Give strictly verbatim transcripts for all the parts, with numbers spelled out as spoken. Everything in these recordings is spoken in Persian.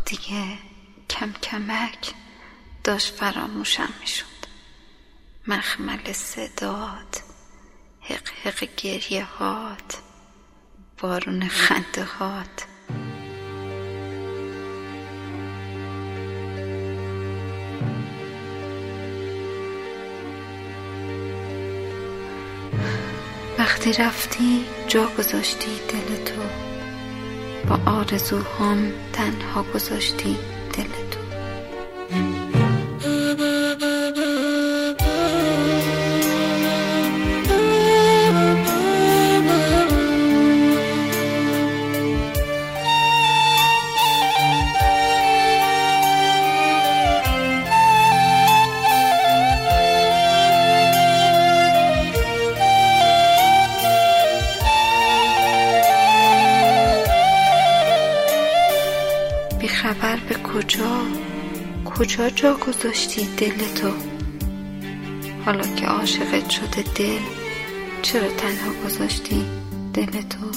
دیگه کم کمک داشت فراموشم میشد. مخمل صدات، حق حق گریه هات، بارون خنده هات. وقتی رفتی جا گذاشتی دل تو، با آرزوهام تنها گذاشتی دل تو. خبر به کجا کجا جا گذاشتی دل تو؟ حالا که عاشقت شده دل، چرا تنها گذاشتی دل تو؟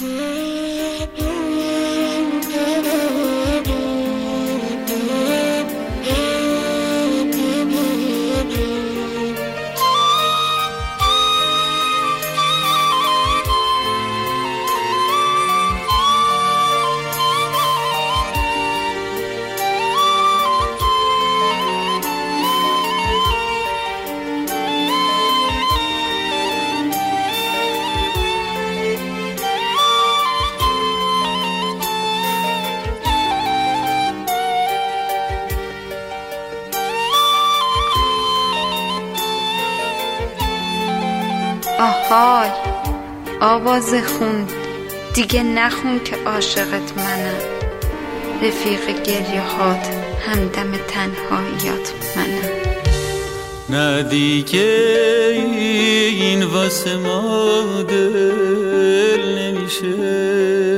آهای آواز خون، دیگه نخون که عاشقت منم. رفیق گریه هات، همدم تنهاییات منم. نه دیگه این واسه ما دل نمیشه،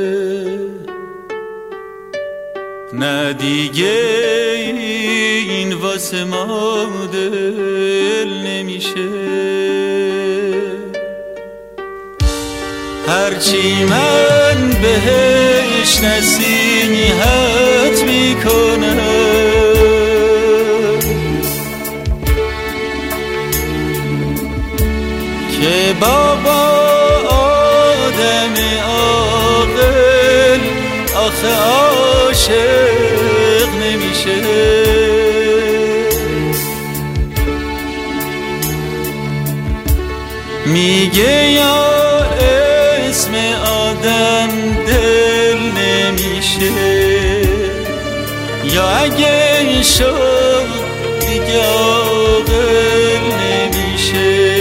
نه دیگه این واسه ما دل نمیشه. هرچی من بهش نصیحت میکنم، که بابا آدم عاقل آخه عاشق نمیشه. میگه یا اسم آدم دل نمیشه، یا اگه شد دیگه عاقل نمیشه.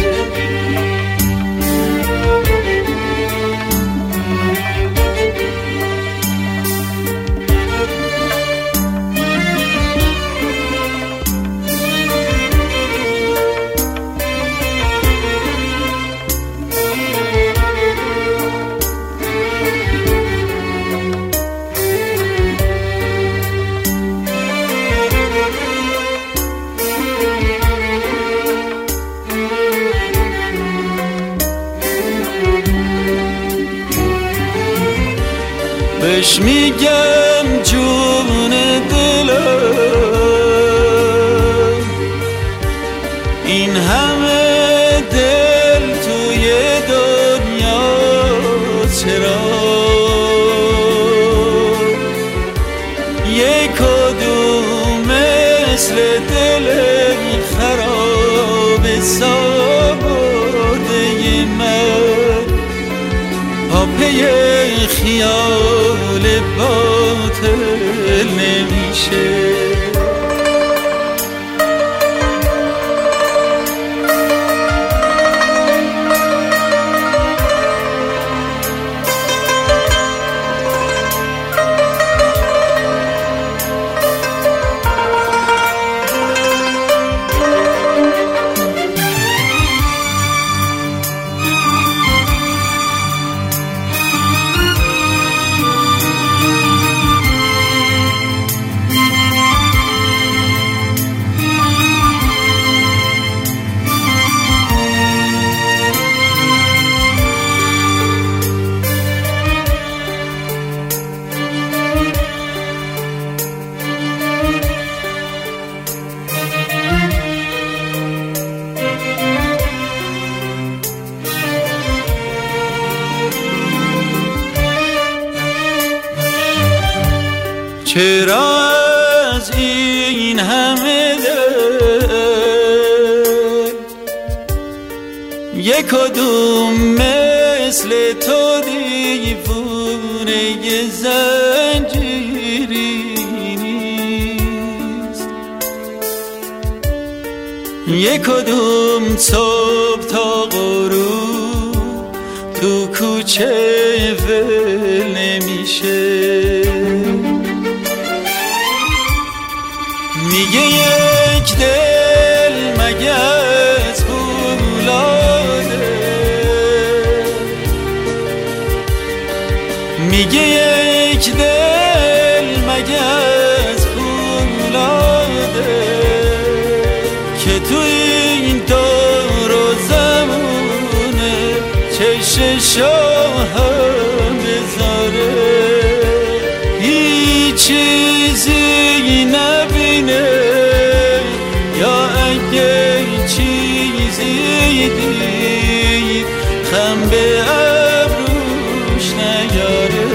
بهش میگم جون دلم، این همه دل توی دنیا چرا؟ یک کدوم مثل دل خراب سابرده من، پاپی خیال باطل نمیشه. چرا از این همه دل یک کدوم مثل تو دیوونه زنجیری نیست، یک کدوم صبح تا غروب تو کوچه ول نمیشه. میگه یک دل مگس فولاده، میگه یک دل مگس فولاده که تو این دور و زمونه چششو هم بذاره، هیچ چیزی نبینه یا اگه چیزی دید خم به ابروش نیاره.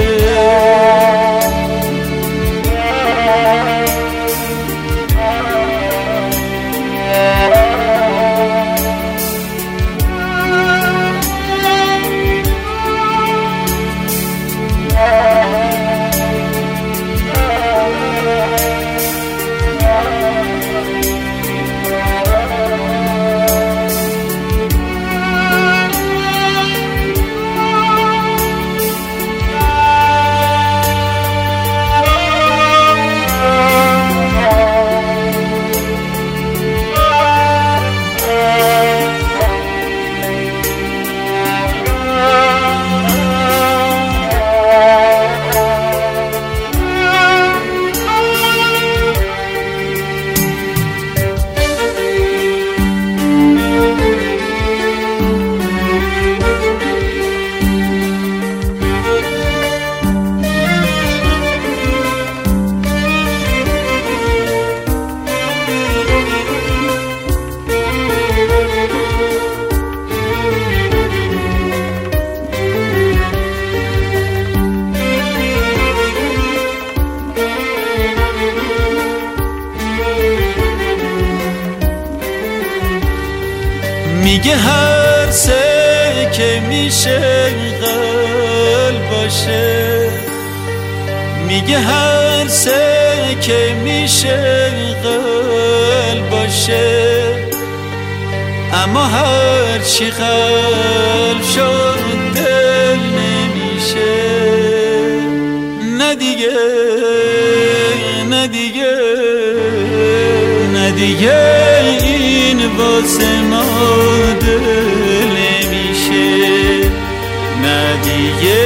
میگه هر سه که میشه قلب باشه، میگه هر سه که میشه قلب باشه، اما هر چی قلب شد دل نمیشه. نه دیگه نه دیگه نه دیگه این واسه ما دل نمیشه، نه دیگه